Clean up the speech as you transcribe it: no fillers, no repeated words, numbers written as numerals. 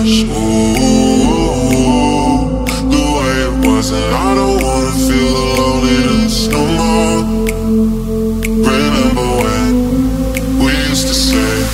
rush. Ooh, the way it was, and I don't wanna feel the loneliness no more. Remember when we used to say